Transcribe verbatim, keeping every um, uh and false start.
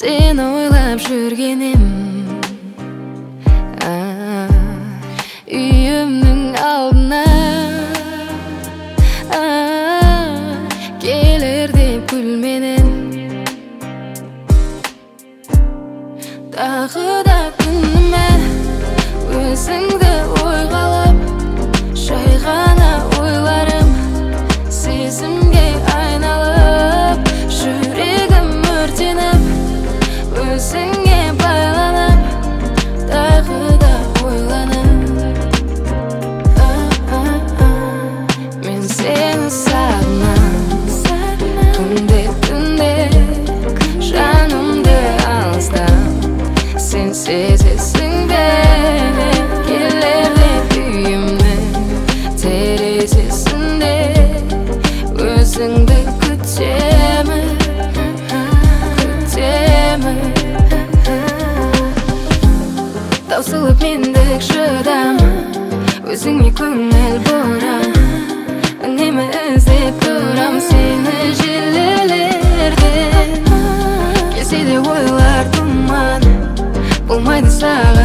Seni oylap жүргенім үйімнің алдына келер деп күлменен тағы да күніме өзіңді ойғалап жай ғана ойларым сезімге айналып жүрегім өртеніп өзіңе байланып тағы да ойланып мен сені сағынам түнде түнде жанымды алыстан сен сезесің бе келер деп үйімнің терезесінде өзіңді күтемін күтемін таусылып мендік шыдам өзіңе көңіл бұрам үнемі іздеп тұрам сені желілерден келсе де ойлар тұман болмайды саған